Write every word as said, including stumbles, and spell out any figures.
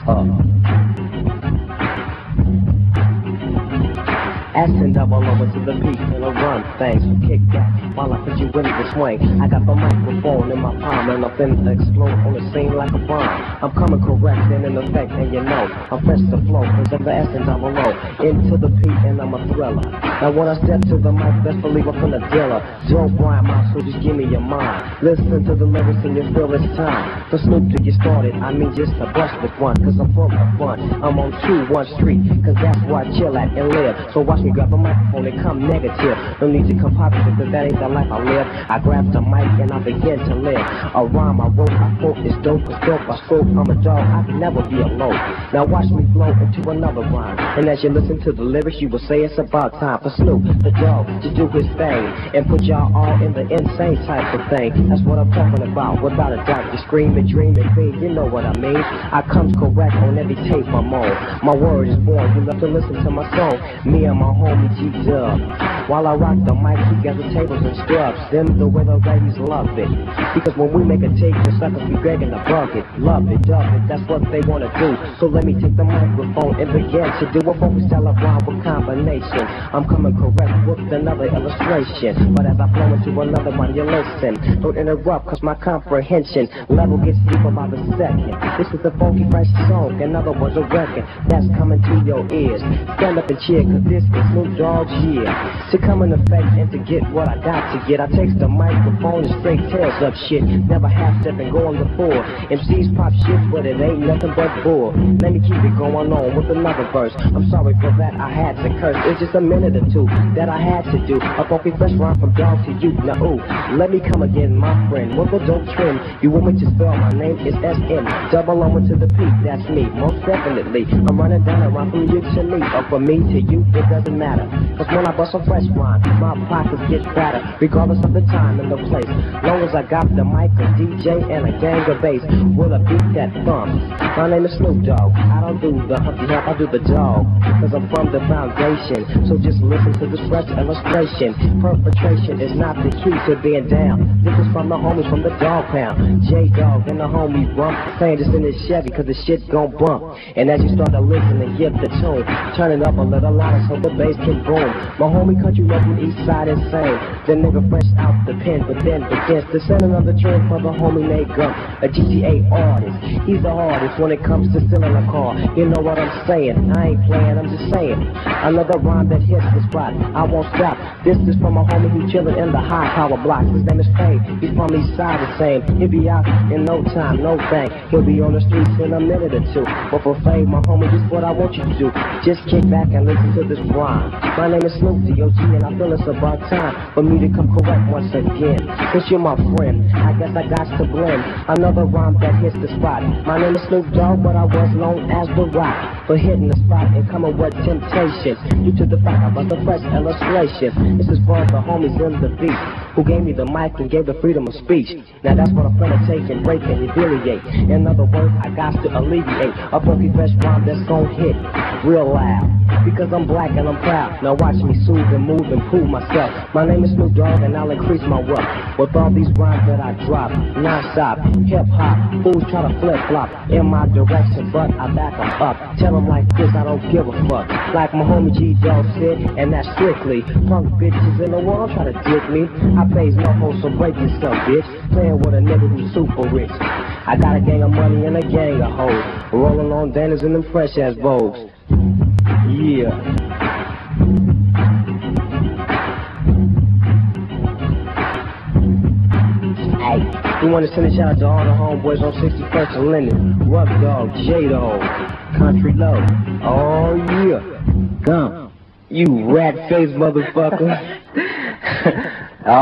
up. S and double over to the beat and a run things. So kick back while I put you into the swing. I got the microphone in my palm and I'm finna explode on the scene like a bomb. I'm coming correct and in effect, and you know I'm fresh to flow cause I'm the S and double O. Into the beat and I'm a thriller. Now when I step to the mic, best believe I'm finna dealer. Don't grind my so just give me your mind. Listen to the lyrics and you feel it's time for Snoop to get started. I mean just a bust with one cause I'm full of fun. I'm on two one street cause that's where I chill at and live. So watch me grab the microphone and come negative. No need to come popular cause that ain't the life I live. I grab the mic and I begin to live. A rhyme I wrote, I quote, it's dope, it's dope, I spoke, I'm a dog, I can never be alone. Now watch me flow into another rhyme. And as you listen to the lyrics, you will say it's about time for Snoop, the dog, to do his thing. And put y'all all in the insane type of thing. That's what I'm talking about, without a doubt. You scream and dream and fiend, you know what I mean. I come correct on every tape I'm on. My word is born, you love to listen to my song. Me and my homie G-Dub. While I rock the mic, he got the tables and scrubs. Them the way the ladies love it. Because when we make a tape, the suckers be begging the bucket. Love it, dub it, that's what they wanna do. So let me take the microphone and begin to do a vocal style around with combination. I'm coming correct with another illustration. But as I flow into another one, you listen. Don't interrupt, cause my comprehension level gets deeper by the second. This is a funky fresh song, in other words a record that's coming to your ears. Stand up and cheer, cause this is Snoop Dogg's year. To come in effect and to get what I got to get, I take the microphone and straight tells up shit. Never half step and go on the floor. M Cs pop shit, but it ain't nothing but bull. Let me keep it going on with another verse. I'm sorry for that, I had to curse. It's just a minute or two that I had to do. A funky fresh rhyme from dog to you. Now ooh, let me come again, my friend. With a dope trim, you want me to spell my name? It's S M. Double on to the peak, that's me, most definitely. I'm running down a rhyme from you to me, or from me to you, it doesn't matter. Cause when I bust a fresh rhyme, my pockets get fatter, regardless of the time and the place. Long as I got the mic, a D J, and a gang of bass, with a beat that thumps. My name is Snoop Dogg. I don't do the Humpty Hump, I do the dog. Cause I'm from the foundation. So just listen to this fresh illustration. Perpetration is not the key to being down. This is from the homies from the dog pound. J-Dog and the homie Rump. Saying this in his Chevy cause the shit gon' bump. And as you start to listen and hear the tune, turn it up a little louder so the bass can boom. My homie country love from east side insane. The nigga fresh out the pen, but then begins to send another train for the homie Nate Gump, a G T A artist. He's the hardest when it comes to stealing a car. You know what I'm saying? I ain't playing, I'm just saying. Another rhyme that hits the spot. I won't stop. This is from a homie who chillin' in the high power blocks. His name is Faye. He's from east side the same. He'll be out in no time, no thing. He'll be on the streets in a minute or two. But for Faye, my homie, this is what I want you to do. Just kick back and listen to this rhyme. My name is Snoop D O G and I feel it's about time for me to come correct once again. Since you're my friend, I guess I got to blend another rhyme that hits the spot. My name is Snoop Dogg, but I was known as The Rock for hitting the spot and coming with temptation. Due to the fact I was a fresh illustration. This is for the homies in the beat who gave me the mic and gave the freedom of speech. Now that's what I'm gonna take and break and humiliate. In other words, I got to alleviate a funky fresh rhyme that's gon' hit real loud. Because I'm black and I'm proud. Now watch me soothe and move and prove myself. My name is Snoop Dogg and I'll increase my wealth with all these rhymes that I drop. Non-stop, hip-hop, fools try to flip-flop in my direction, but I back them up. Tell them like this, I don't give a fuck. Like my homie G-Dog said, and that's strictly. Punk bitches in the world try to dick me. I pays no hoes, so break yourself, bitch. Playing with a nigga who's super rich. I got a gang of money and a gang of hoes. Rolling on Danners and them fresh-ass Vogues. Yeah. Hey, we want to send a shout out to all the homeboys on sixty-first and Linden, Rough Dog, J-Dog, Country Love. Oh yeah, come, you rat-faced motherfucker.